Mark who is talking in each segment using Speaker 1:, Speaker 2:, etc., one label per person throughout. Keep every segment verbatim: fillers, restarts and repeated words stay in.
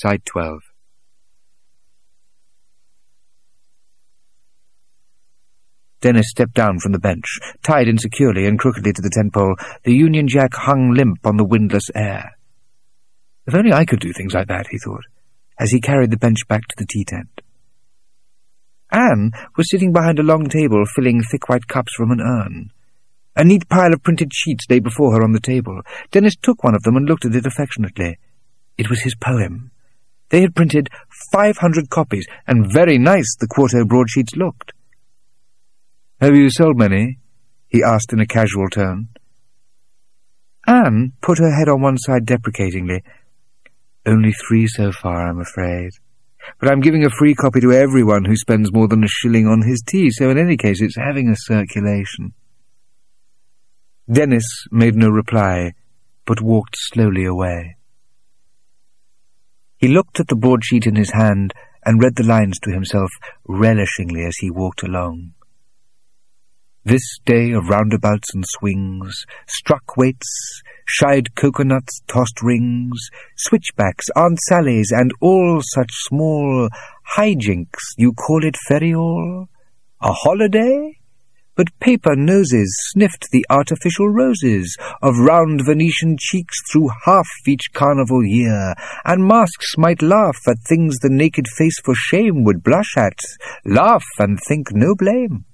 Speaker 1: Side twelve. Dennis stepped down from the bench, tied insecurely and crookedly to the tent pole. The Union Jack hung limp on the windless air. If only I could do things like that, he thought, as he carried the bench back to the tea tent. Anne was sitting behind a long table, filling thick white cups from an urn. A neat pile of printed sheets lay before her on the table. Dennis took one of them and looked at it affectionately. It was his poem. They had printed five hundred copies, and very nice the quarto broadsheets looked. "Have you sold many?" he asked in a casual tone. Anne put her head on one side deprecatingly. "Only three so far, I'm afraid. But I'm giving a free copy to everyone who spends more than a shilling on his tea, so in any case it's having a circulation." Dennis made no reply, but walked slowly away. He looked at the broadsheet in his hand and read the lines to himself relishingly as he walked along. This day of roundabouts and swings, struck weights, shied coconuts, tossed rings, switchbacks, Aunt Sally's, and all such small hijinks, you call it ferial? A holiday? But paper noses sniffed the artificial roses of round Venetian cheeks through half each carnival year, and masks might laugh at things the naked face for shame would blush at, laugh and think no blame.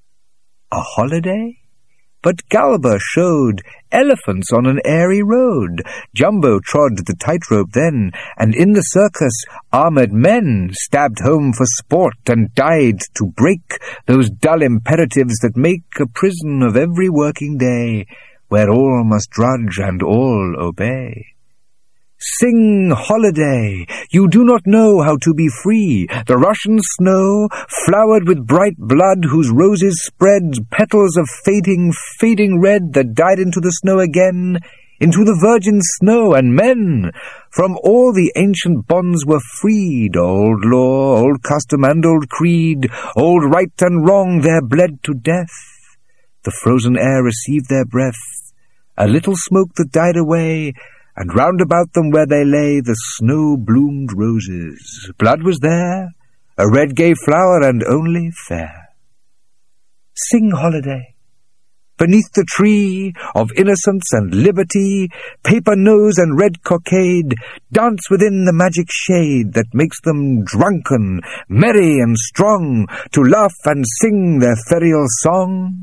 Speaker 1: A holiday? But Galba showed elephants on an airy road. Jumbo trod the tightrope then, and in the circus armoured men stabbed home for sport and died to break those dull imperatives that make a prison of every working day, where all must drudge and all obey. Sing holiday, you do not know how to be free. The Russian snow, flowered with bright blood, whose roses spread petals of fading, fading red that died into the snow again, into the virgin snow, and men from all the ancient bonds were freed. Old law, old custom, and old creed, old right and wrong, there bled to death. The frozen air received their breath, a little smoke that died away, and round about them where they lay the snow-bloomed roses. Blood was there, a red gay flower, and only fair. Sing holiday. Beneath the tree of innocence and liberty, paper nose and red cockade dance within the magic shade that makes them drunken, merry and strong, to laugh and sing their ferial song.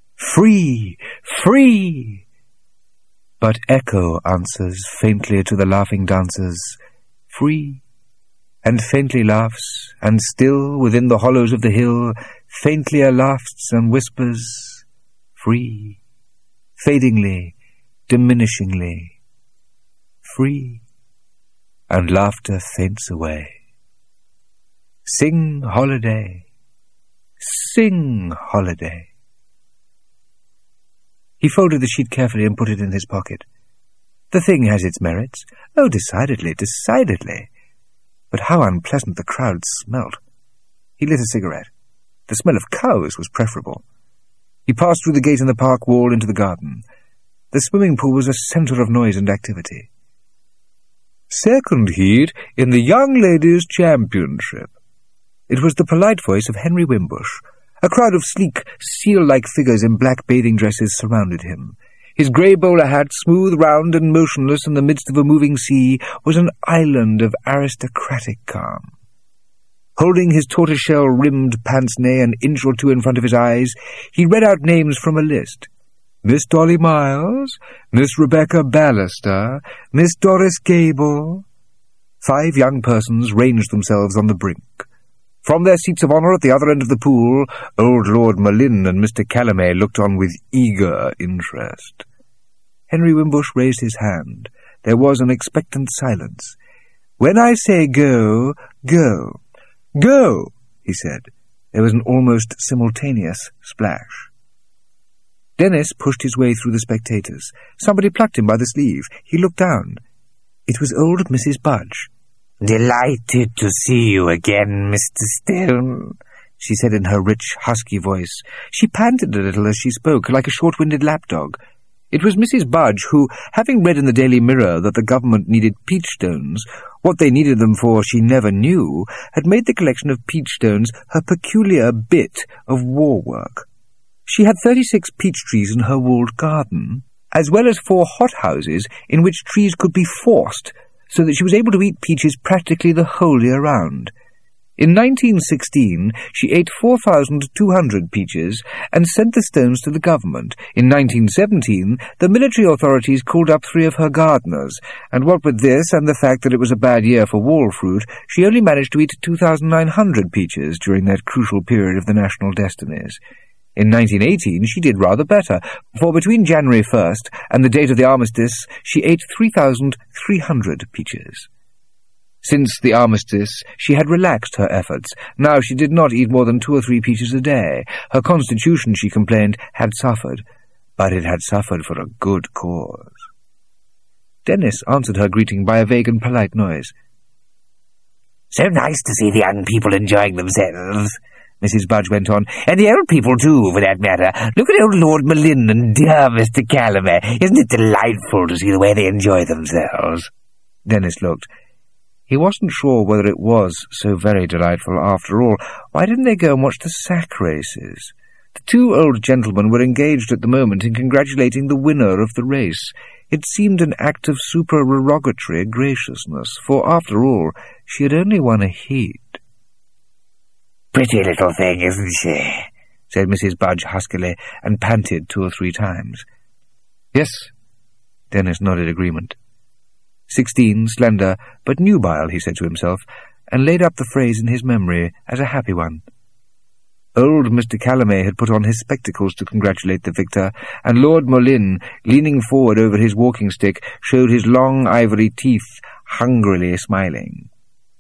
Speaker 1: Free, free! But echo answers faintly to the laughing dancers, free, and faintly laughs, and still within the hollows of the hill, faintlier laughs and whispers, free, fadingly, diminishingly, free, and laughter faints away. Sing holiday, sing holiday. He folded the sheet carefully and put it in his pocket. The thing has its merits. Oh, decidedly, decidedly. But how unpleasant the crowd smelt. He lit a cigarette. The smell of cows was preferable. He passed through the gate in the park wall into the garden. The swimming pool was a centre of noise and activity. Second heat in the Young Ladies' Championship. It was the polite voice of Henry Wimbush. A crowd of sleek, seal-like figures in black bathing dresses surrounded him. His grey bowler hat, smooth, round, and motionless in the midst of a moving sea, was an island of aristocratic calm. Holding his tortoiseshell-rimmed pince-nez an inch or two in front of his eyes, he read out names from a list. Miss Dolly Miles, Miss Rebecca Ballister, Miss Doris Gable. Five young persons ranged themselves on the brink. From their seats of honour at the other end of the pool, old Lord Merlin and Mister Calame looked on with eager interest. Henry Wimbush raised his hand. There was an expectant silence. "When I say go, go. Go," he said. There was an almost simultaneous splash. Dennis pushed his way through the spectators. Somebody plucked him by the sleeve. He looked down. It was old Missus Budge. "Delighted to see you again, Mister Stone," she said in her rich, husky voice. She panted a little as she spoke, like a short-winded lapdog. It was Missus Budge who, having read in the Daily Mirror that the government needed peach stones, what they needed them for she never knew, had made the collection of peach stones her peculiar bit of war work. She had thirty-six peach trees in her walled garden, as well as four hothouses in which trees could be forced, so that she was able to eat peaches practically the whole year round. In nineteen sixteen, she ate four thousand two hundred peaches and sent the stones to the government. In nineteen seventeen, the military authorities called up three of her gardeners, and what with this and the fact that it was a bad year for wall fruit, she only managed to eat two thousand nine hundred peaches during that crucial period of the national destinies. In nineteen eighteen, she did rather better, for between January first and the date of the armistice, she ate three thousand three hundred peaches. Since the armistice, she had relaxed her efforts. Now she did not eat more than two or three peaches a day. Her constitution, she complained, had suffered, but it had suffered for a good cause. Dennis answered her greeting by a vague and polite noise.
Speaker 2: "So nice to see the young people enjoying themselves," Missus Budge went on, "and the old people, too, for that matter. Look at old Lord Merlin and dear Mister Calame. Isn't it delightful to see the way they enjoy themselves?"
Speaker 1: Dennis looked. He wasn't sure whether it was so very delightful after all. Why didn't they go and watch the sack races? The two old gentlemen were engaged at the moment in congratulating the winner of the race. It seemed an act of supererogatory graciousness, for, after all, she had only won a heat.
Speaker 2: "Pretty little thing, isn't she?"
Speaker 1: said Missus Budge huskily, and panted two or three times. "Yes," Dennis nodded agreement. Sixteen, slender, but nubile, he said to himself, and laid up the phrase in his memory as a happy one. Old Mister Calame had put on his spectacles to congratulate the victor, and Lord Merlin, leaning forward over his walking-stick, showed his long ivory teeth, hungrily smiling.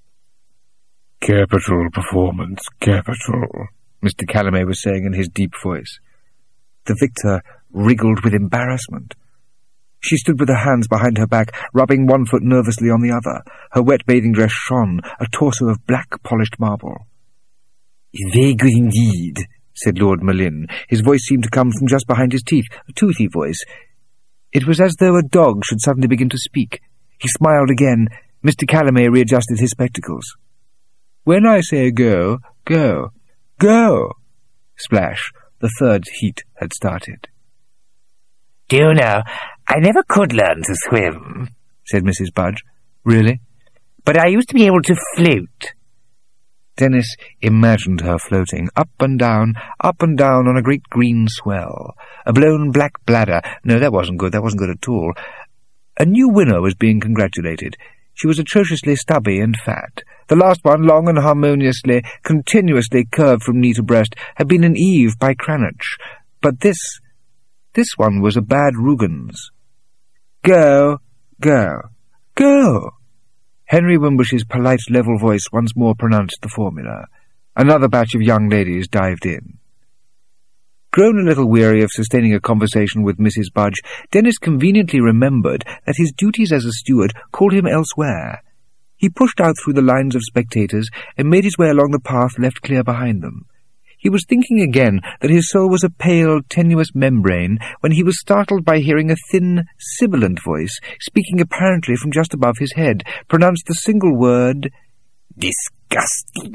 Speaker 1: "Capital performance, capital," Mister Calame was saying in his deep voice. The victor wriggled with embarrassment. She stood with her hands behind her back, rubbing one foot nervously on the other. Her wet bathing dress shone, a torso of black polished marble.
Speaker 2: "Very good indeed,"
Speaker 1: said Lord Merlin. His voice seemed to come from just behind his teeth, a toothy voice. It was as though a dog should suddenly begin to speak. He smiled again. Mister Calame readjusted his spectacles. "When I say go, go. Go!" Splash. The third heat had started.
Speaker 2: "Do you know, I never could learn to swim,"
Speaker 1: said Missus Budge. "Really?"
Speaker 2: "But I used to be able to float."
Speaker 1: Dennis imagined her floating, up and down, up and down on a great green swell. A blown black bladder. No, that wasn't good, that wasn't good at all. A new winner was being congratulated. She was atrociously stubby and fat. The last one, long and harmoniously, continuously curved from knee to breast, had been an Eve by Cranach. But this... this one was a bad Rugans. "Go, go, go!" Henry Wimbush's polite, level voice once more pronounced the formula. Another batch of young ladies dived in. Grown a little weary of sustaining a conversation with Missus Budge, Dennis conveniently remembered that his duties as a steward called him elsewhere. He pushed out through the lines of spectators and made his way along the path left clear behind them. He was thinking again that his soul was a pale, tenuous membrane when he was startled by hearing a thin, sibilant voice, speaking apparently from just above his head, pronounced the single word, "Disgusting."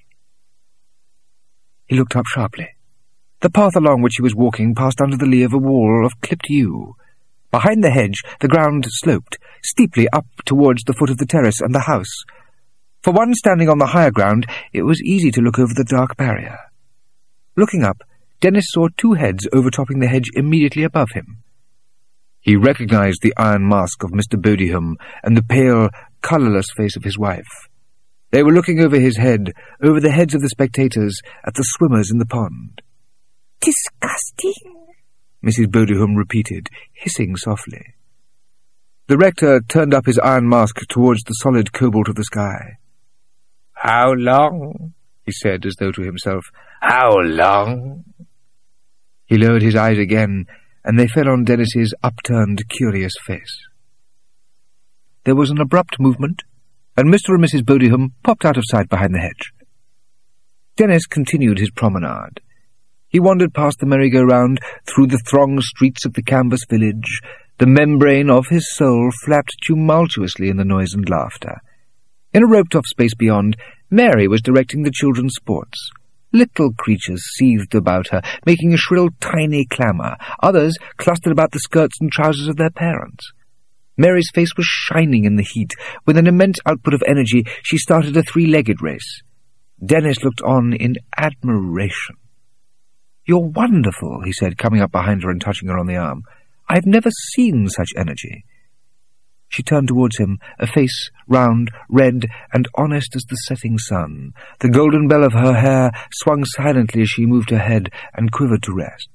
Speaker 1: He looked up sharply. The path along which he was walking passed under the lee of a wall of clipped yew. Behind the hedge, the ground sloped, steeply up towards the foot of the terrace and the house. For one standing on the higher ground, it was easy to look over the dark barrier. Looking up, Dennis saw two heads overtopping the hedge immediately above him. He recognized the iron mask of Mister Bodyham and the pale, colourless face of his wife. They were looking over his head, over the heads of the spectators, at the swimmers in the pond.
Speaker 2: "Disgusting,"
Speaker 1: Missus Bodyham repeated, hissing softly. The rector turned up his iron mask towards the solid cobalt of the sky. "How long?" he said, as though to himself. "How long?" He lowered his eyes again, and they fell on Dennis's upturned, curious face. There was an abrupt movement, and Mister and Missus Bodyham popped out of sight behind the hedge. Dennis continued his promenade. He wandered past the merry-go-round, through the thronged streets of the canvas village. The membrane of his soul flapped tumultuously in the noise and laughter. In a roped-off space beyond, Mary was directing the children's sports. Little creatures seethed about her, making a shrill, tiny clamour. Others clustered about the skirts and trousers of their parents. Mary's face was shining in the heat. With an immense output of energy, she started a three-legged race. Dennis looked on in admiration. "You're wonderful," he said, coming up behind her and touching her on the arm. "I've never seen such energy." She turned towards him, a face round, red, and honest as the setting sun. The golden bell of her hair swung silently as she moved her head and quivered to rest.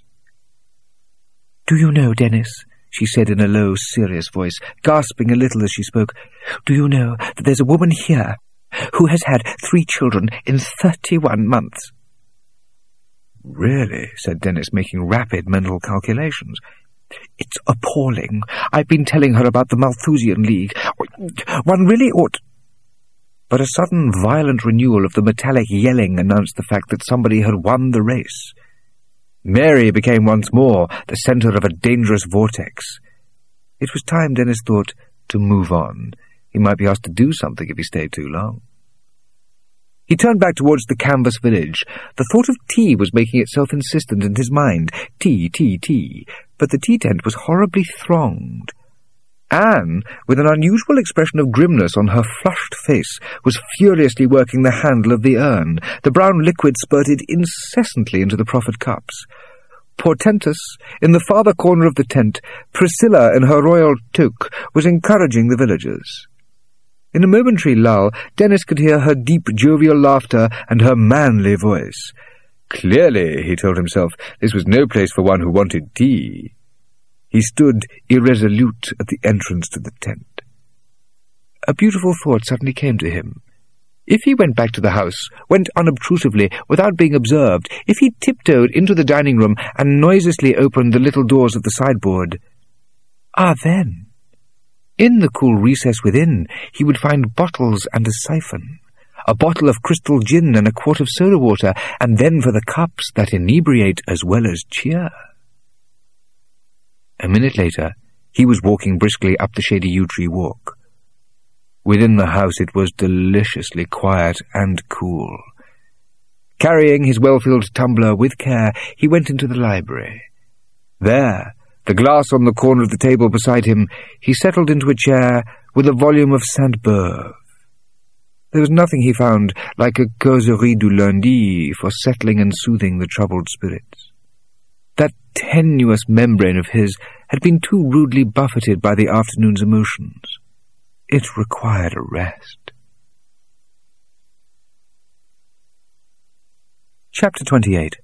Speaker 1: "Do you know, Dennis," she said in a low, serious voice, gasping a little as she spoke, "do you know that there's a woman here who has had three children in thirty-one months?"
Speaker 2: "Really?" said Dennis, making rapid mental calculations.
Speaker 1: "It's appalling. I've been telling her about the Malthusian League. One really ought—" But a sudden violent renewal of the metallic yelling announced the fact that somebody had won the race. Mary became once more the centre of a dangerous vortex. It was time, Dennis thought, to move on. He might be asked to do something if he stayed too long. He turned back towards the canvas village. The thought of tea was making itself insistent in his mind. Tea, tea, tea. But the tea tent was horribly thronged. Anne, with an unusual expression of grimness on her flushed face, was furiously working the handle of the urn. The brown liquid spurted incessantly into the proffered cups. Portentous, in the farther corner of the tent, Priscilla, in her royal toque, was encouraging the villagers. In a momentary lull, Dennis could hear her deep, jovial laughter and her manly voice. Clearly, he told himself, this was no place for one who wanted tea. He stood irresolute at the entrance to the tent. A beautiful thought suddenly came to him. If he went back to the house, went unobtrusively, without being observed, if he tiptoed into the dining room and noiselessly opened the little doors of the sideboard, ah, then, in the cool recess within, he would find bottles and a siphon, a bottle of crystal gin and a quart of soda water, and then for the cups that inebriate as well as cheer. A minute later, he was walking briskly up the shady yew-tree walk. Within the house it was deliciously quiet and cool. Carrying his well-filled tumbler with care, he went into the library. There, the glass on the corner of the table beside him, he settled into a chair with a volume of Sainte-Beuve. There was nothing, he found, like a causerie du lundi for settling and soothing the troubled spirits. That tenuous membrane of his had been too rudely buffeted by the afternoon's emotions. It required a rest. Chapter twenty-eight.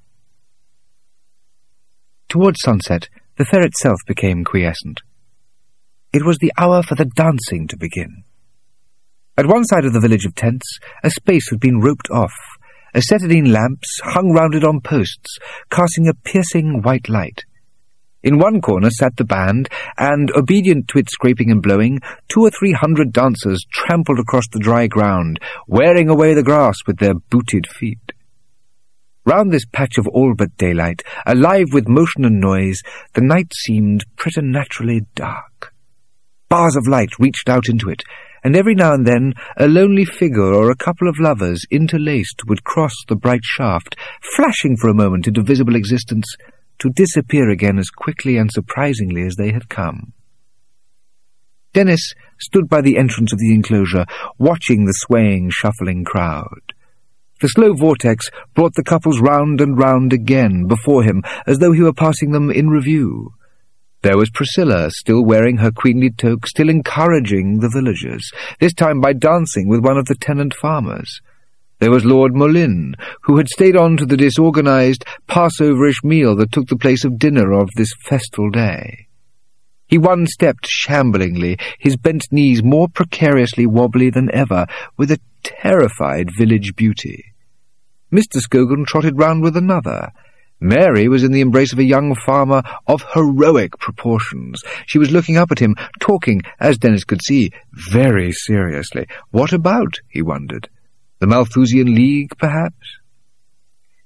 Speaker 1: Towards sunset, the fair itself became quiescent. It was the hour for the dancing to begin. At one side of the village of tents, a space had been roped off. Acetylene lamps hung round it on posts, casting a piercing white light. In one corner sat the band, and, obedient to its scraping and blowing, two or three hundred dancers trampled across the dry ground, wearing away the grass with their booted feet. Round this patch of all but daylight, alive with motion and noise, the night seemed preternaturally dark. Bars of light reached out into it, and every now and then a lonely figure or a couple of lovers, interlaced, would cross the bright shaft, flashing for a moment into visible existence, to disappear again as quickly and surprisingly as they had come. Dennis stood by the entrance of the enclosure, watching the swaying, shuffling crowd. The slow vortex brought the couples round and round again before him, as though he were passing them in review. There was Priscilla, still wearing her queenly toque, still encouraging the villagers, this time by dancing with one of the tenant farmers. There was Lord Molin, who had stayed on to the disorganized, Passoverish meal that took the place of dinner of this festal day. He one-stepped shamblingly, his bent knees more precariously wobbly than ever, with a terrified village beauty. Mister Scogan trotted round with another. Mary was in the embrace of a young farmer of heroic proportions. She was looking up at him, talking, as Dennis could see, very seriously. What about, he wondered? The Malthusian League, perhaps?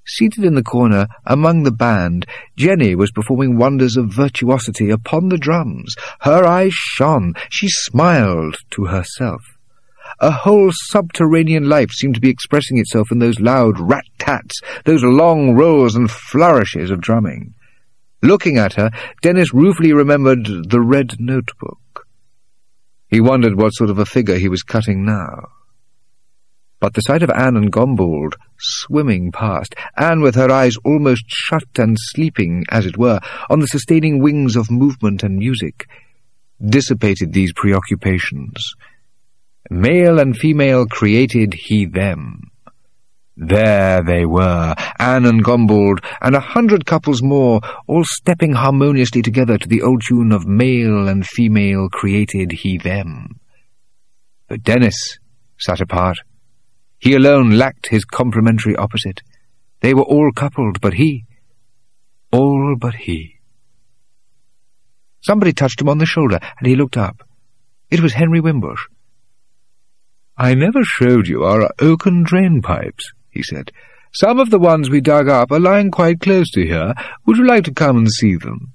Speaker 1: Seated in the corner, among the band, Jenny was performing wonders of virtuosity upon the drums. Her eyes shone. She smiled to herself. A whole subterranean life seemed to be expressing itself in those loud rat-tats, those long rolls and flourishes of drumming. Looking at her, Dennis ruefully remembered the red notebook. He wondered what sort of a figure he was cutting now. But the sight of Anne and Gombold swimming past, Anne with her eyes almost shut and sleeping, as it were, on the sustaining wings of movement and music, dissipated these preoccupations. Male and female created he them. There they were, Anne and Gombold, and a hundred couples more, all stepping harmoniously together to the old tune of male and female created he them. But Dennis sat apart. He alone lacked his complementary opposite. They were all coupled, but he, all but he. Somebody touched him on the shoulder, and he looked up. It was Henry Wimbush. "I never showed you our oaken drain-pipes," he said. "Some of the ones we dug up are lying quite close to here. Would you like to come and see them?"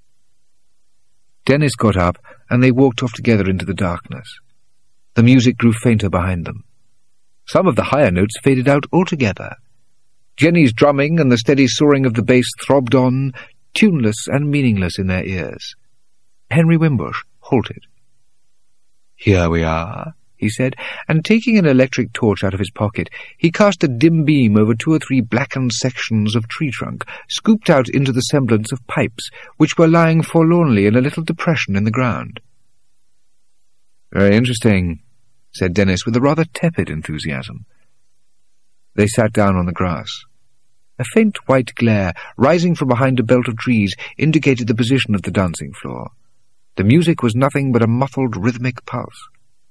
Speaker 1: Dennis got up, and they walked off together into the darkness. The music grew fainter behind them. Some of the higher notes faded out altogether. Jenny's drumming and the steady soaring of the bass throbbed on, tuneless and meaningless in their ears. Henry Wimbush halted. "Here we are," he said, and taking an electric torch out of his pocket, he cast a dim beam over two or three blackened sections of tree trunk, scooped out into the semblance of pipes, which were lying forlornly in a little depression in the ground. "Very interesting," said Dennis with a rather tepid enthusiasm. They sat down on the grass. A faint white glare, rising from behind a belt of trees, indicated the position of the dancing floor. The music was nothing but a muffled rhythmic pulse.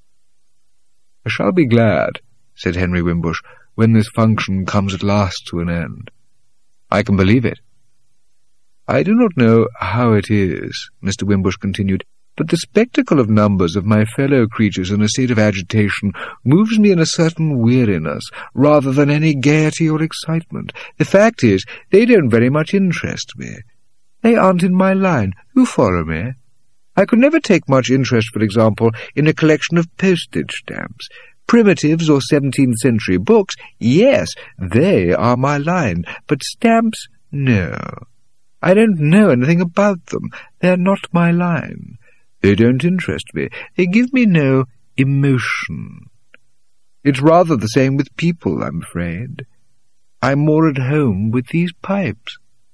Speaker 1: "I shall be glad," said Henry Wimbush, "when this function comes at last to an end." "I can believe it." "I do not know how it is," Mister Wimbush continued, "but the spectacle of numbers of my fellow creatures in a state of agitation moves me in a certain weariness, rather than any gaiety or excitement. The fact is, they don't very much interest me. They aren't in my line. You follow me? I could never take much interest, for example, in a collection of postage stamps. Primitives or seventeenth-century books, yes, they are my line, but stamps, no. I don't know anything about them. They're not my line. They don't interest me. They give me no emotion. It's rather the same with people, I'm afraid. I'm more at home with these pipes."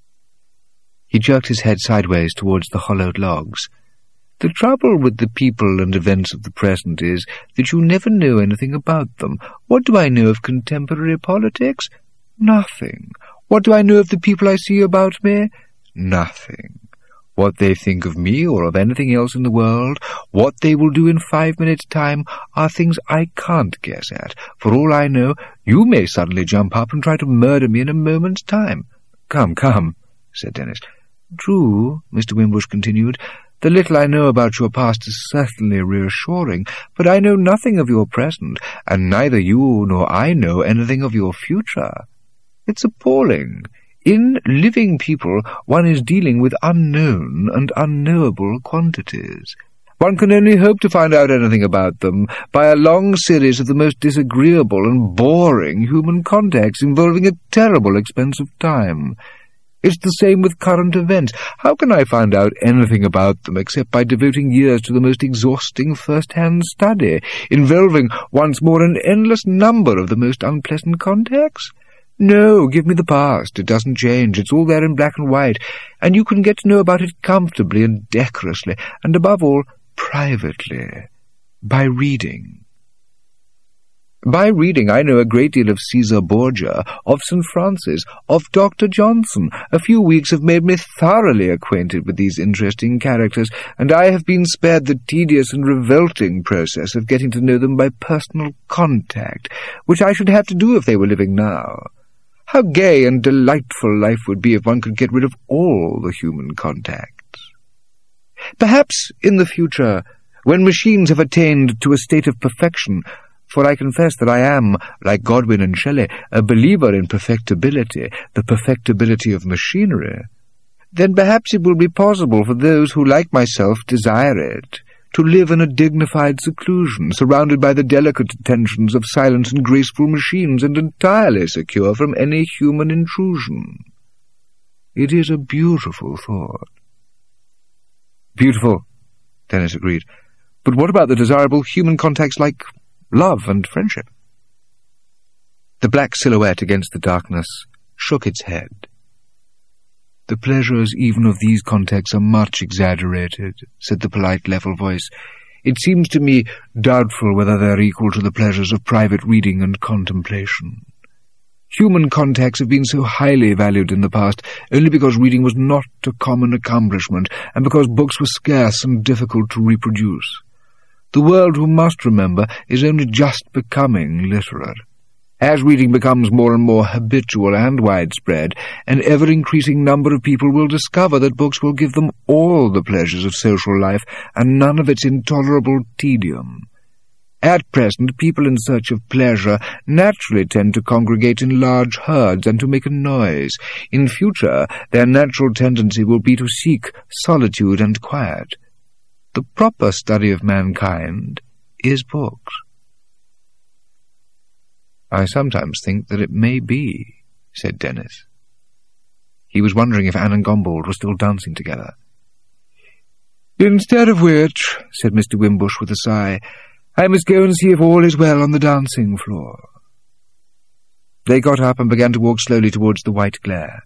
Speaker 1: He jerked his head sideways towards the hollowed logs. "The trouble with the people and events of the present is that you never know anything about them. What do I know of contemporary politics? Nothing. What do I know of the people I see about me? Nothing. What they think of me or of anything else in the world, what they will do in five minutes' time, are things I can't guess at. For all I know, you may suddenly jump up and try to murder me in a moment's time." "Come, come," said Dennis. "True," Mister Wimbush continued, "the little I know about your past is certainly reassuring, but I know nothing of your present, and neither you nor I know anything of your future. It's appalling. In living people, one is dealing with unknown and unknowable quantities. One can only hope to find out anything about them by a long series of the most disagreeable and boring human contacts involving a terrible expense of time. It's the same with current events. How can I find out anything about them except by devoting years to the most exhausting first-hand study, involving once more an endless number of the most unpleasant contacts? No, give me the past. It doesn't change. It's all there in black and white, and you can get to know about it comfortably and decorously, and above all, privately, by reading. By reading, I know a great deal of Caesar Borgia, of Saint Francis, of Doctor Johnson. A few weeks have made me thoroughly acquainted with these interesting characters, and I have been spared the tedious and revolting process of getting to know them by personal contact, which I should have to do if they were living now. How gay and delightful life would be if one could get rid of all the human contacts. Perhaps in the future, when machines have attained to a state of perfection, for I confess that I am, like Godwin and Shelley, a believer in perfectibility, the perfectibility of machinery, then perhaps it will be possible for those who, like myself, desire it, to live in a dignified seclusion, surrounded by the delicate attentions of silent and graceful machines, and entirely secure from any human intrusion. It is a beautiful thought. Beautiful, Dennis agreed. But what about the desirable human contacts like love and friendship? The black silhouette against the darkness shook its head. The pleasures even of these contacts are much exaggerated, said the polite, level voice. It seems to me doubtful whether they are equal to the pleasures of private reading and contemplation. Human contacts have been so highly valued in the past only because reading was not a common accomplishment, and because books were scarce and difficult to reproduce. The world, we must remember, is only just becoming literate. As reading becomes more and more habitual and widespread, an ever-increasing number of people will discover that books will give them all the pleasures of social life and none of its intolerable tedium. At present, people in search of pleasure naturally tend to congregate in large herds and to make a noise. In future, their natural tendency will be to seek solitude and quiet. The proper study of mankind is books. I sometimes think that it may be, said Dennis. He was wondering if Anne and Gombold were still dancing together. Instead of which, said Mister Wimbush with a sigh, I must go and see if all is well on the dancing floor. They got up and began to walk slowly towards the white glare.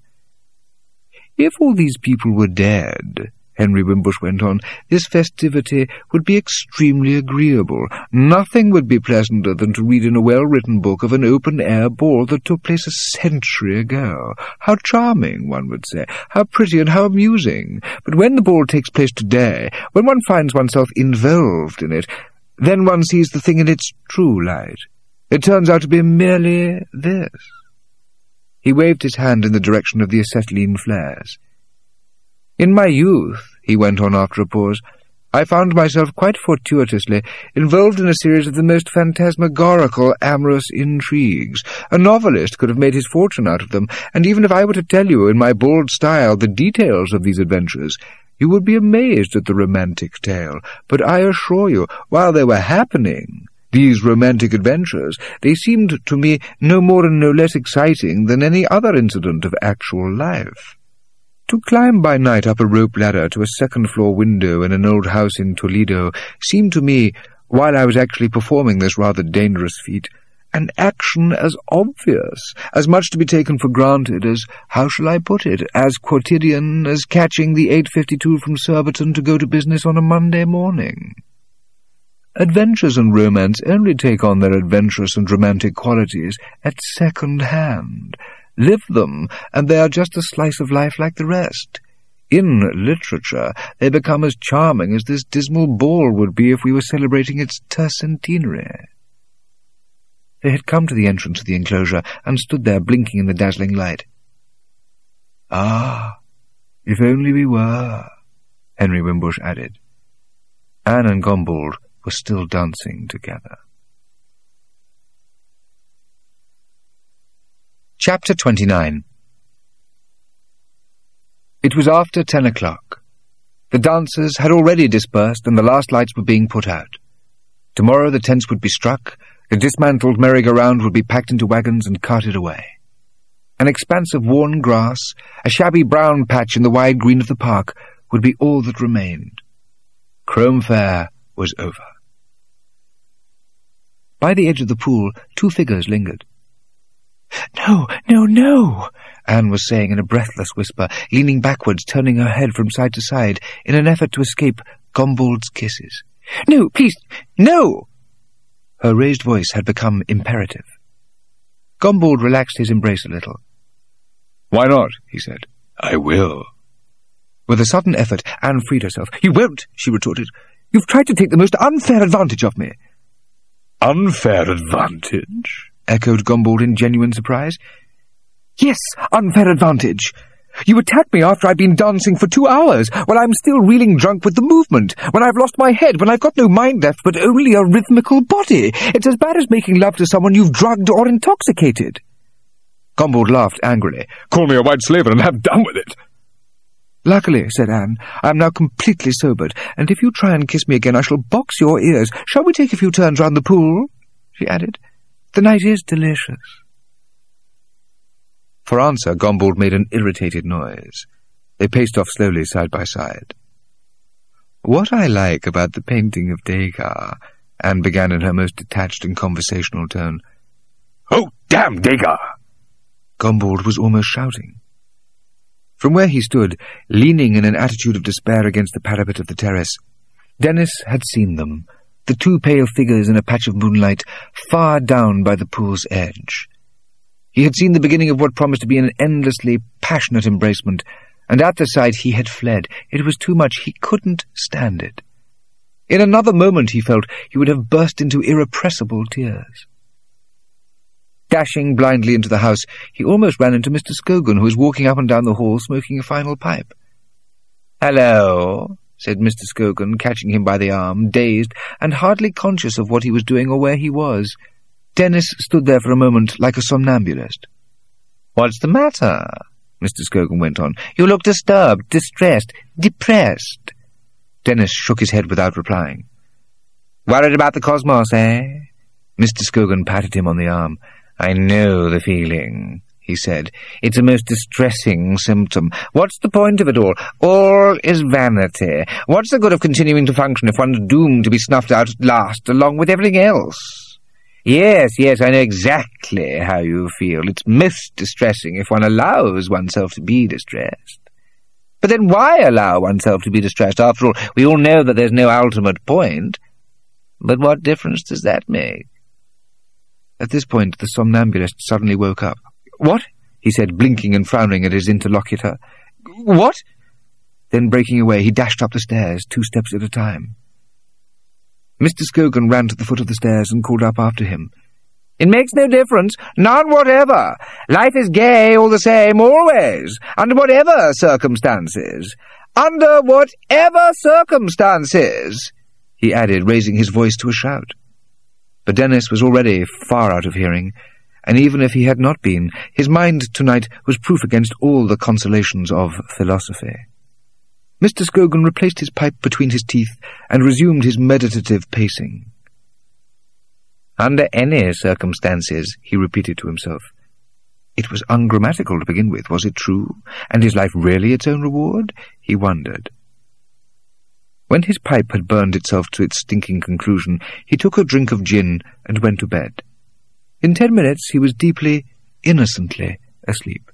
Speaker 1: If all these people were dead, Henry Wimbush went on, this festivity would be extremely agreeable. Nothing would be pleasanter than to read in a well-written book of an open-air ball that took place a century ago. How charming, one would say, how pretty and how amusing. But when the ball takes place today, when one finds oneself involved in it, then one sees the thing in its true light. It turns out to be merely this. He waved his hand in the direction of the acetylene flares. In my youth, he went on after a pause, I found myself quite fortuitously involved in a series of the most phantasmagorical amorous intrigues. A novelist could have made his fortune out of them, and even if I were to tell you in my bold style the details of these adventures, you would be amazed at the romantic tale. But I assure you, while they were happening, these romantic adventures, they seemed to me no more and no less exciting than any other incident of actual life. To climb by night up a rope ladder to a second-floor window in an old house in Toledo seemed to me, while I was actually performing this rather dangerous feat, an action as obvious, as much to be taken for granted as, how shall I put it, as quotidian as catching the eight fifty-two from Surbiton to go to business on a Monday morning. Adventures and romance only take on their adventurous and romantic qualities at second hand. Live them, and they are just a slice of life like the rest. In literature, they become as charming as this dismal ball would be if we were celebrating its tercentenary. They had come to the entrance of the enclosure and stood there blinking in the dazzling light. Ah, if only we were, Henry Wimbush added. Anne and Gombold were still dancing together. Chapter twenty-nine. It was after ten o'clock. The dancers had already dispersed and the last lights were being put out. Tomorrow the tents would be struck, the dismantled merry-go-round would be packed into wagons and carted away. An expanse of worn grass, a shabby brown patch in the wide green of the park, would be all that remained. Crome Fair was over. By the edge of the pool, two figures lingered. "No, no, no," Anne was saying in a breathless whisper, leaning backwards, turning her head from side to side, in an effort to escape Gombold's kisses. "No, please, no!" Her raised voice had become imperative. Gombold relaxed his embrace a little. "Why not?" he said. "I will." With a sudden effort, Anne freed herself. "You won't," she retorted. "You've tried to take the most unfair advantage of me." "Unfair advantage?" echoed Gombold in genuine surprise. "Yes, unfair advantage." You attacked me after I'd been dancing for two hours, while I'm still reeling drunk with the movement, when I've lost my head, when I've got no mind left but only a rhythmical body. It's as bad as making love to someone you've drugged or intoxicated. Gombold laughed angrily. Call me a white slaver and have done with it. Luckily, said Anne, I am now completely sobered, and if you try and kiss me again I shall box your ears. Shall we take a few turns round the pool? She added. The night is delicious. For answer, Gombold made an irritated noise. They paced off slowly side by side. What I like about the painting of Degas, Anne began in her most detached and conversational tone. Oh, damn Degas! Gombold was almost shouting. From where he stood, leaning in an attitude of despair against the parapet of the terrace, Denis had seen them, the two pale figures in a patch of moonlight, far down by the pool's edge. He had seen the beginning of what promised to be an endlessly passionate embracement, and at the sight he had fled. It was too much. He couldn't stand it. In another moment, he felt, he would have burst into irrepressible tears. Dashing blindly into the house, he almost ran into Mister Scogan, who was walking up and down the hall smoking a final pipe. "Hello," said Mister Scogan, catching him by the arm, dazed, and hardly conscious of what he was doing or where he was. Denis stood there for a moment like a somnambulist. "What's the matter?" Mister Scogan went on. "You look disturbed, distressed, depressed." Denis shook his head without replying. "Worried about the cosmos, eh?" Mister Scogan patted him on the arm. "I know the feeling," he said. "It's a most distressing symptom. What's the point of it all? All is vanity. What's the good of continuing to function if one's doomed to be snuffed out at last, along with everything else? Yes, yes, I know exactly how you feel. It's most distressing if one allows oneself to be distressed. But then why allow oneself to be distressed? After all, we all know that there's no ultimate point. But what difference does that make?" At this point, the somnambulist suddenly woke up. "What?" he said, blinking and frowning at his interlocutor. "What?" Then, breaking away, he dashed up the stairs, two steps at a time. Mister Scogan ran to the foot of the stairs and called up after him. "It makes no difference, none whatever. Life is gay all the same, always, under whatever circumstances. Under whatever circumstances," he added, raising his voice to a shout. But Denis was already far out of hearing, and even if he had not been, his mind tonight was proof against all the consolations of philosophy. Mister Scogan replaced his pipe between his teeth and resumed his meditative pacing. "Under any circumstances," he repeated to himself. It was ungrammatical to begin with. Was it true? And is life really its own reward? He wondered. When his pipe had burned itself to its stinking conclusion, he took a drink of gin and went to bed. In ten minutes he was deeply, innocently asleep.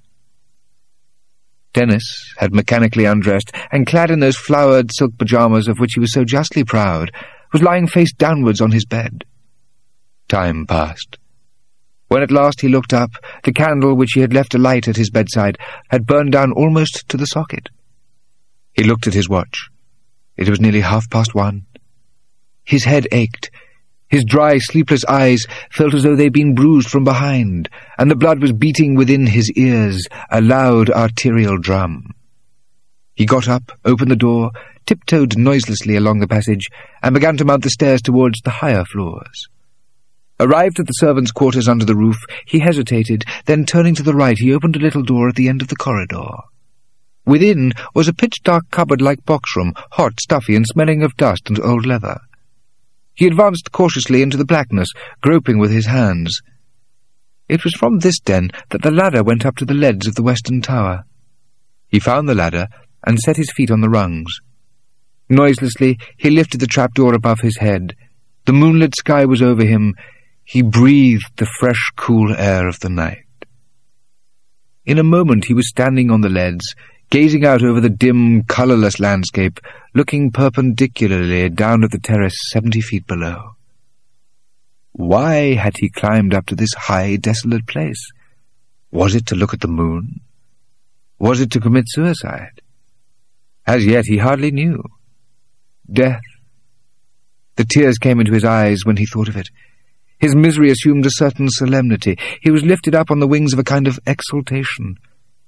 Speaker 1: Denis had mechanically undressed, and clad in those flowered silk pyjamas of which he was so justly proud, was lying face downwards on his bed. Time passed. When at last he looked up, the candle which he had left alight at his bedside had burned down almost to the socket. He looked at his watch. It was nearly half past one. His head ached. His dry, sleepless eyes felt as though they'd been bruised from behind, and the blood was beating within his ears, a loud arterial drum. He got up, opened the door, tiptoed noiselessly along the passage, and began to mount the stairs towards the higher floors. Arrived at the servants' quarters under the roof, he hesitated, then turning to the right he opened a little door at the end of the corridor. Within was a pitch-dark cupboard-like box-room, hot, stuffy, and smelling of dust and old leather. He advanced cautiously into the blackness, groping with his hands. It was from this den that the ladder went up to the leads of the western tower. He found the ladder and set his feet on the rungs. Noiselessly he lifted the trapdoor above his head. The moonlit sky was over him. He breathed the fresh, cool air of the night. In a moment he was standing on the leads, gazing out over the dim, colourless landscape, looking perpendicularly down at the terrace seventy feet below. Why had he climbed up to this high, desolate place? Was it to look at the moon? Was it to commit suicide? As yet he hardly knew. Death. The tears came into his eyes when he thought of it. His misery assumed a certain solemnity. He was lifted up on the wings of a kind of exultation.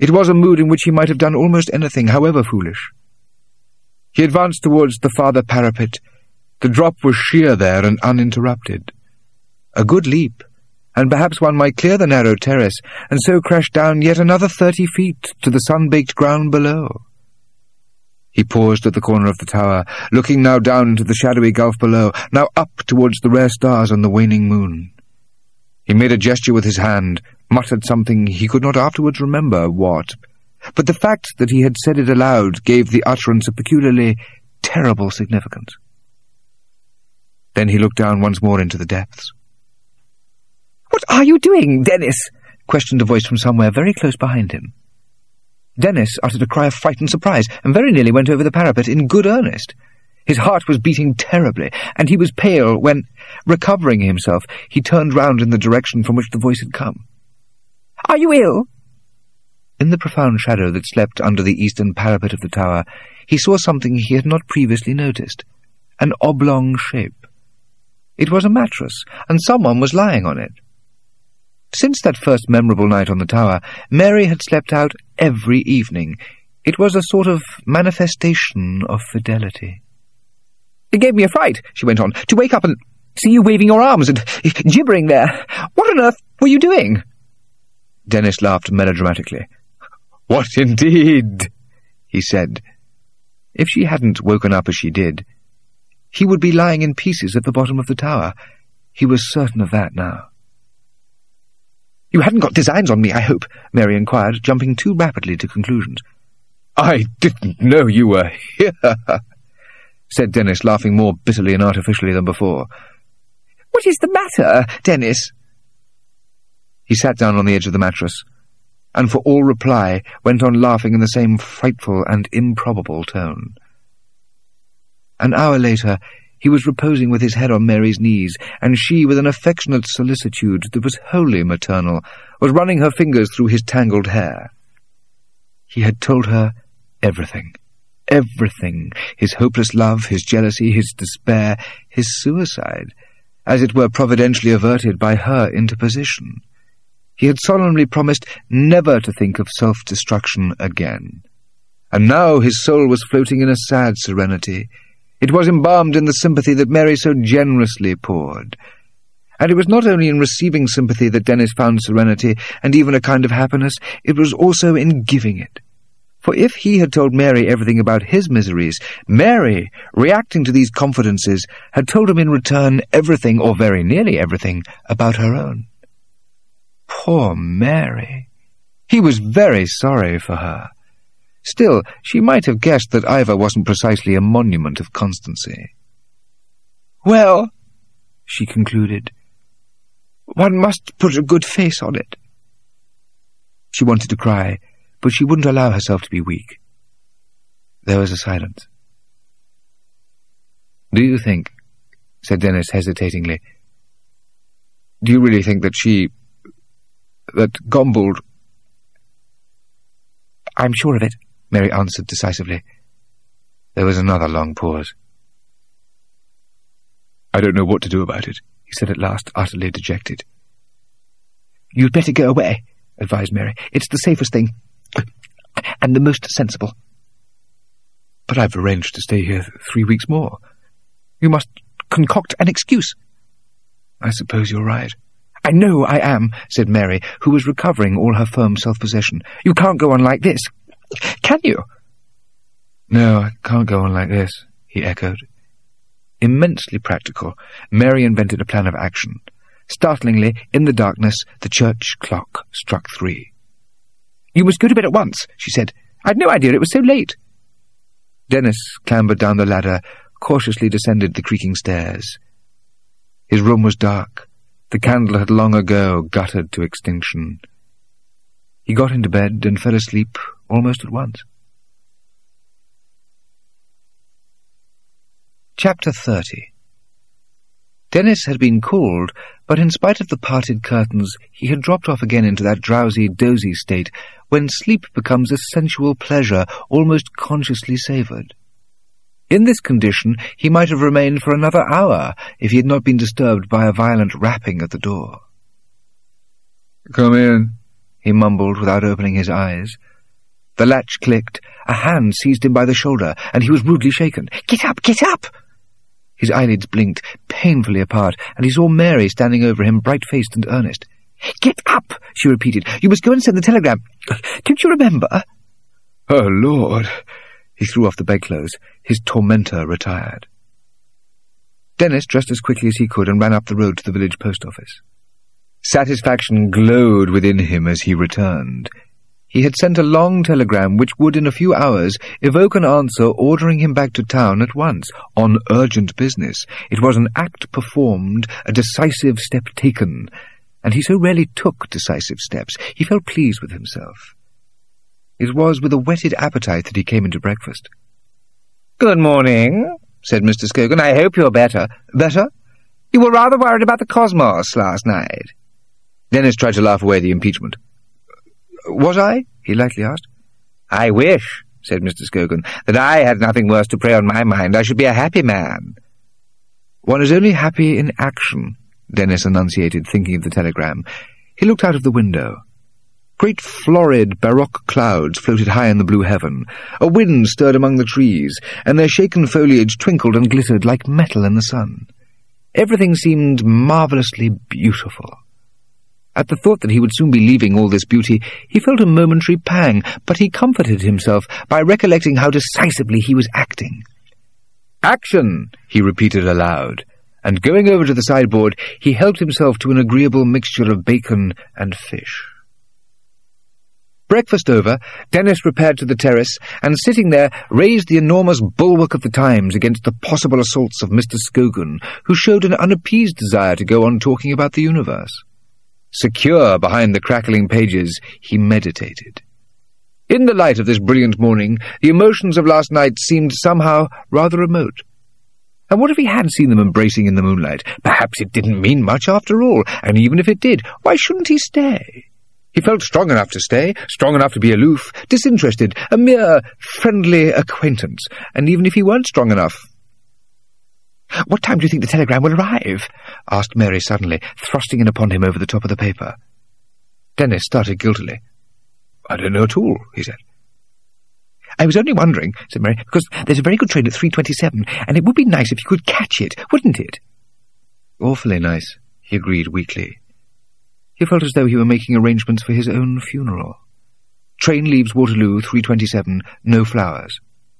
Speaker 1: It was a mood in which he might have done almost anything, however foolish. He advanced towards the farther parapet. The drop was sheer there and uninterrupted. A good leap, and perhaps one might clear the narrow terrace, and so crash down yet another thirty feet to the sun-baked ground below. He paused at the corner of the tower, looking now down into the shadowy gulf below, now up towards the rare stars and the waning moon. He made a gesture with his hand, muttered something he could not afterwards remember what, but the fact that he had said it aloud gave the utterance a peculiarly terrible significance. Then he looked down once more into the depths. "What are you doing, Dennis?" questioned a voice from somewhere very close behind him. Dennis uttered a cry of frightened surprise, and very nearly went over the parapet in good earnest. His heart was beating terribly, and he was pale when, recovering himself, he turned round in the direction from which the voice had come. "Are you ill?" In the profound shadow that slept under the eastern parapet of the tower, he saw something he had not previously noticed, an oblong shape. It was a mattress, and someone was lying on it. Since that first memorable night on the tower, Mary had slept out every evening. It was a sort of manifestation of fidelity. "It gave me a fright," she went on, "to wake up and see you waving your arms and gibbering there. What on earth were you doing?" Dennis laughed melodramatically. "What indeed?" he said. If she hadn't woken up as she did, he would be lying in pieces at the bottom of the tower. He was certain of that now. "You hadn't got designs on me, I hope?" Mary inquired, jumping too rapidly to conclusions. "I didn't know you were here," said Dennis, laughing more bitterly and artificially than before. "What is the matter, Dennis?" He sat down on the edge of the mattress, and for all reply went on laughing in the same frightful and improbable tone. An hour later, he was reposing with his head on Mary's knees, and she, with an affectionate solicitude that was wholly maternal, was running her fingers through his tangled hair. He had told her everything, everything, his hopeless love, his jealousy, his despair, his suicide, as it were providentially averted by her interposition. He had solemnly promised never to think of self-destruction again. And now his soul was floating in a sad serenity. It was embalmed in the sympathy that Mary so generously poured. And it was not only in receiving sympathy that Dennis found serenity and even a kind of happiness, it was also in giving it. For if he had told Mary everything about his miseries, Mary, reacting to these confidences, had told him in return everything, or very nearly everything, about her own. Poor Mary! He was very sorry for her. Still, she might have guessed that Ivor wasn't precisely a monument of constancy. "Well," she concluded, "one must put a good face on it." She wanted to cry, but she wouldn't allow herself to be weak. There was a silence. "Do you think," said Dennis hesitatingly, "do you really think that she... that Gombold—" "I'm sure of it," Mary answered decisively. There was another long pause. "I don't know what to do about it," he said at last, utterly dejected. "You'd better go away," advised Mary. "It's the safest thing, and the most sensible." "But I've arranged to stay here three weeks more." "You must concoct an excuse." "I suppose you're right." "I know I am," said Mary, who was recovering all her firm self-possession. "You can't go on like this. Can you?" "No, I can't go on like this," he echoed. Immensely practical, Mary invented a plan of action. Startlingly, in the darkness, the church clock struck three. "You must go to bed at once," she said. "I'd no idea it was so late." Dennis clambered down the ladder, cautiously descended the creaking stairs. His room was dark. The candle had long ago guttered to extinction. He got into bed and fell asleep almost at once. Chapter thirty. Dennis had been called, but in spite of the parted curtains, he had dropped off again into that drowsy, dozy state when sleep becomes a sensual pleasure almost consciously savoured. In this condition, he might have remained for another hour if he had not been disturbed by a violent rapping at the door. "Come in," he mumbled without opening his eyes. The latch clicked, a hand seized him by the shoulder, and he was rudely shaken. "Get up! Get up!" His eyelids blinked, painfully apart, and he saw Mary standing over him, bright-faced and earnest. "Get up!" she repeated. "You must go and send the telegram. Don't you remember?" "Oh, Lord!" He threw off the bedclothes. His tormentor retired. Dennis dressed as quickly as he could and ran up the road to the village post office. Satisfaction glowed within him as he returned. He had sent a long telegram which would in a few hours evoke an answer ordering him back to town at once, on urgent business. It was an act performed, a decisive step taken, and he so rarely took decisive steps. He felt pleased with himself. It was with a whetted appetite that he came into breakfast. "Good morning," said Mister Scogan. "I hope you're better." "Better? You were rather worried about the cosmos last night." Dennis tried to laugh away the impeachment. "Was I?" he lightly asked. "I wish," said Mister Scogan, "that I had nothing worse to prey on my mind. I should be a happy man." "One is only happy in action," Dennis enunciated, thinking of the telegram. He looked out of the window. Great florid baroque clouds floated high in the blue heaven. A wind stirred among the trees, and their shaken foliage twinkled and glittered like metal in the sun. Everything seemed marvellously beautiful. At the thought that he would soon be leaving all this beauty, he felt a momentary pang, but he comforted himself by recollecting how decisively he was acting. "Action!" he repeated aloud, and going over to the sideboard, he helped himself to an agreeable mixture of bacon and fish. Breakfast over, Dennis repaired to the terrace, and sitting there, raised the enormous bulwark of the Times against the possible assaults of Mister Scogan, who showed an unappeased desire to go on talking about the universe. Secure behind the crackling pages, he meditated. In the light of this brilliant morning, the emotions of last night seemed somehow rather remote. And what if he had seen them embracing in the moonlight? Perhaps it didn't mean much after all, and even if it did, why shouldn't he stay? He felt strong enough to stay, strong enough to be aloof, disinterested, a mere friendly acquaintance, and even if he weren't strong enough— "What time do you think the telegram will arrive?" asked Mary suddenly, thrusting in upon him over the top of the paper. Dennis started guiltily. "I don't know at all," he said. "I was only wondering," said Mary, "because there's a very good train at three twenty-seven, and it would be nice if you could catch it, wouldn't it?" "Awfully nice," he agreed weakly. He felt as though he were making arrangements for his own funeral. Train leaves Waterloo, three twenty-seven, no flowers.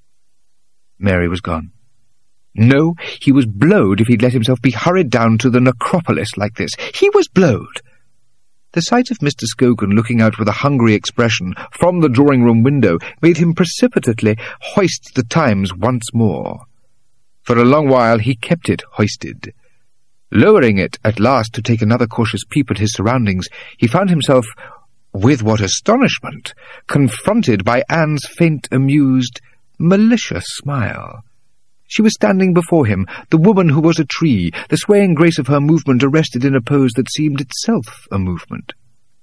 Speaker 1: Mary was gone. No, he was blowed if he'd let himself be hurried down to the necropolis like this. He was blowed. The sight of Mister Scogan looking out with a hungry expression from the drawing-room window made him precipitately hoist the Times once more. For a long while he kept it hoisted. Lowering it at last to take another cautious peep at his surroundings, he found himself, with what astonishment, confronted by Anne's faint, amused, malicious smile. She was standing before him, the woman who was a tree, the swaying grace of her movement arrested in a pose that seemed itself a movement.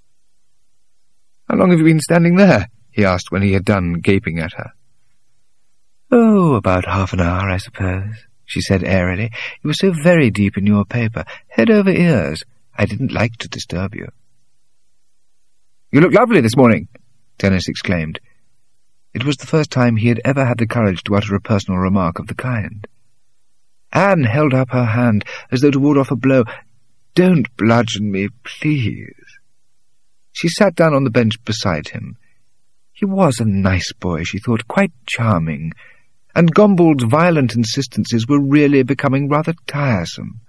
Speaker 1: "How long have you been standing there?" he asked when he had done gaping at her. "Oh, about half an hour, I suppose," she said airily. "You were so very deep in your paper, head over ears. I didn't like to disturb you." "You look lovely this morning," Dennis exclaimed. It was the first time he had ever had the courage to utter a personal remark of the kind. Anne held up her hand as though to ward off a blow. "Don't bludgeon me, please." She sat down on the bench beside him. He was a nice boy, she thought, quite charming, and Gombauld's violent insistences were really becoming rather tiresome.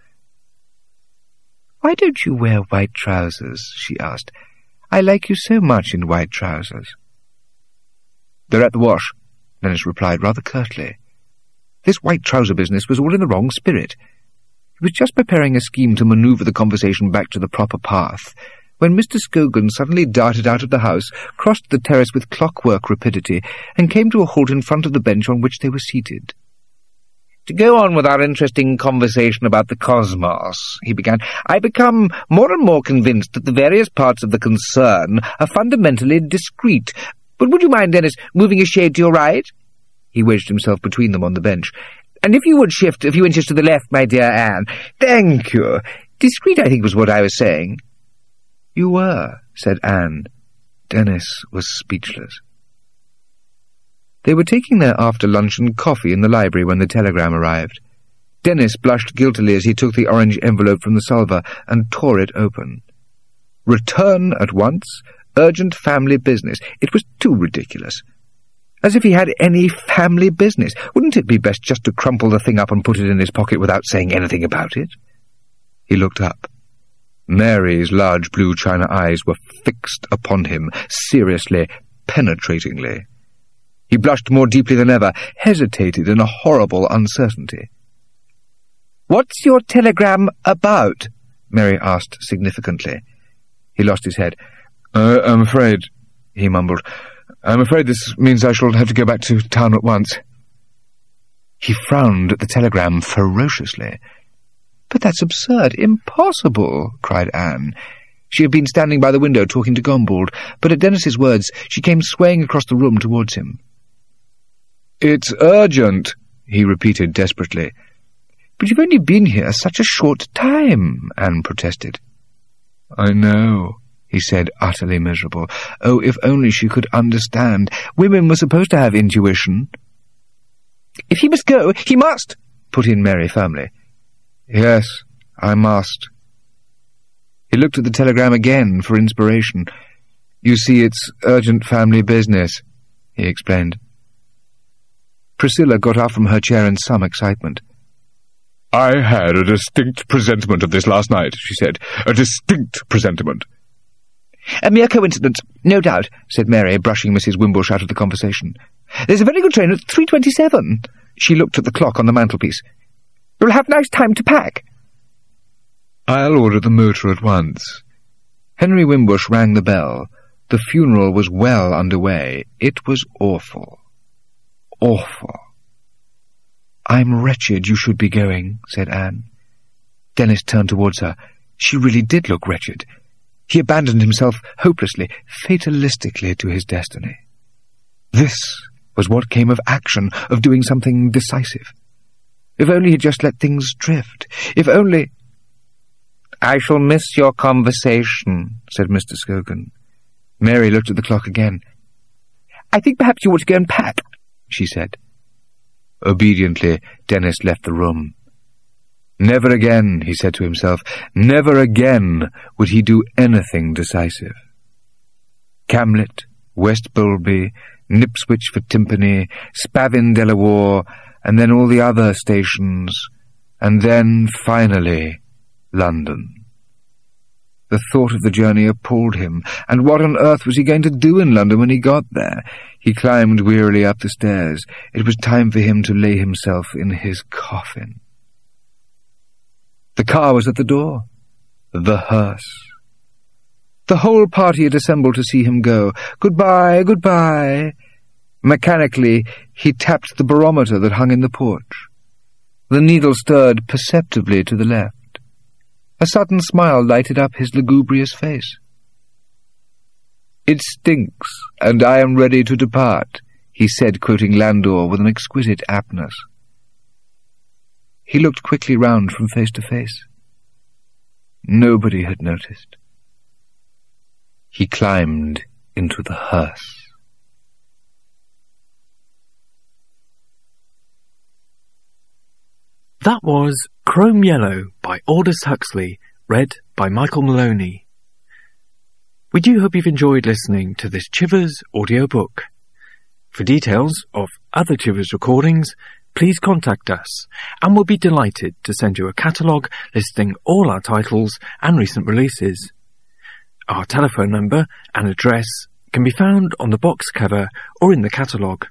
Speaker 1: "Why don't you wear white trousers?" she asked. "I like you so much in white trousers." "They're at the wash," Dennis replied rather curtly. This white trouser business was all in the wrong spirit. He was just preparing a scheme to manoeuvre the conversation back to the proper path, when Mister Scogan suddenly darted out of the house, crossed the terrace with clockwork rapidity, and came to a halt in front of the bench on which they were seated. "To go on with our interesting conversation about the cosmos," he began, "I become more and more convinced that the various parts of the concern are fundamentally discrete. But would you mind, Dennis, moving a shade to your right?" He wedged himself between them on the bench. "And if you would shift a few inches to the left, my dear Anne. Thank you. Discreet, I think, was what I was saying." "You were," said Anne. Dennis was speechless. They were taking their after-luncheon coffee in the library when the telegram arrived. Dennis blushed guiltily as he took the orange envelope from the salver and tore it open. Return at once. Urgent family business. It was too ridiculous. As if he had any family business. Wouldn't it be best just to crumple the thing up and put it in his pocket without saying anything about it? He looked up. Mary's large blue china eyes were fixed upon him, seriously, penetratingly. He blushed more deeply than ever, hesitated in a horrible uncertainty. "What's your telegram about?" Mary asked significantly. He lost his head. Uh, I'm afraid, he mumbled. I'm afraid this means I shall have to go back to town at once. He frowned at the telegram ferociously. "But that's absurd, impossible," cried Anne. She had been standing by the window talking to Gombould, but at Dennis's words she came swaying across the room towards him. "It's urgent," he repeated desperately. "But you've only been here such a short time," Anne protested. "I know," he said, utterly miserable. Oh, if only she could understand. Women were supposed to have intuition. "If he must go, he must," put in Mary firmly. "Yes, I must." He looked at the telegram again for inspiration. "You see, it's urgent family business," he explained. Priscilla got up from her chair in some excitement. "I had a distinct presentiment of this last night," she said. "A distinct presentiment." "A mere coincidence, no doubt," said Mary, brushing Missus Wimbush out of the conversation. "There's a very good train at three twenty-seven. She looked at the clock on the mantelpiece. "You'll have nice time to pack." "I'll order the motor at once." Henry Wimbush rang the bell. The funeral was well underway. It was awful. Awful. "I'm wretched you should be going," said Anne. Dennis turned towards her. She really did look wretched. He abandoned himself hopelessly, fatalistically to his destiny. This was what came of action, of doing something decisive. If only he'd just let things drift. If only... "I shall miss your conversation," said Mister Skogan. Mary looked at the clock again. "I think perhaps you ought to go and pack," she said. Obediently, Dennis left the room. Never again, he said to himself, never again would he do anything decisive. Camlet, West Bulby, Nipswich for Timpany, Spavin Delaware, and then all the other stations, and then, finally, London. The thought of the journey appalled him, and what on earth was he going to do in London when he got there? He climbed wearily up the stairs. It was time for him to lay himself in his coffin. The car was at the door. The hearse. The whole party had assembled to see him go. Goodbye, goodbye. Mechanically, he tapped the barometer that hung in the porch. The needle stirred perceptibly to the left. A sudden smile lighted up his lugubrious face. "It stinks, and I am ready to depart," he said, quoting Landor with an exquisite aptness. He looked quickly round from face to face. Nobody had noticed. He climbed into the hearse.
Speaker 3: That was Chrome Yellow by Aldous Huxley, read by Michael Maloney. We do hope you've enjoyed listening to this Chivers audiobook. For details of other Chivers recordings, please contact us, and we'll be delighted to send you a catalogue listing all our titles and recent releases. Our telephone number and address can be found on the box cover or in the catalogue.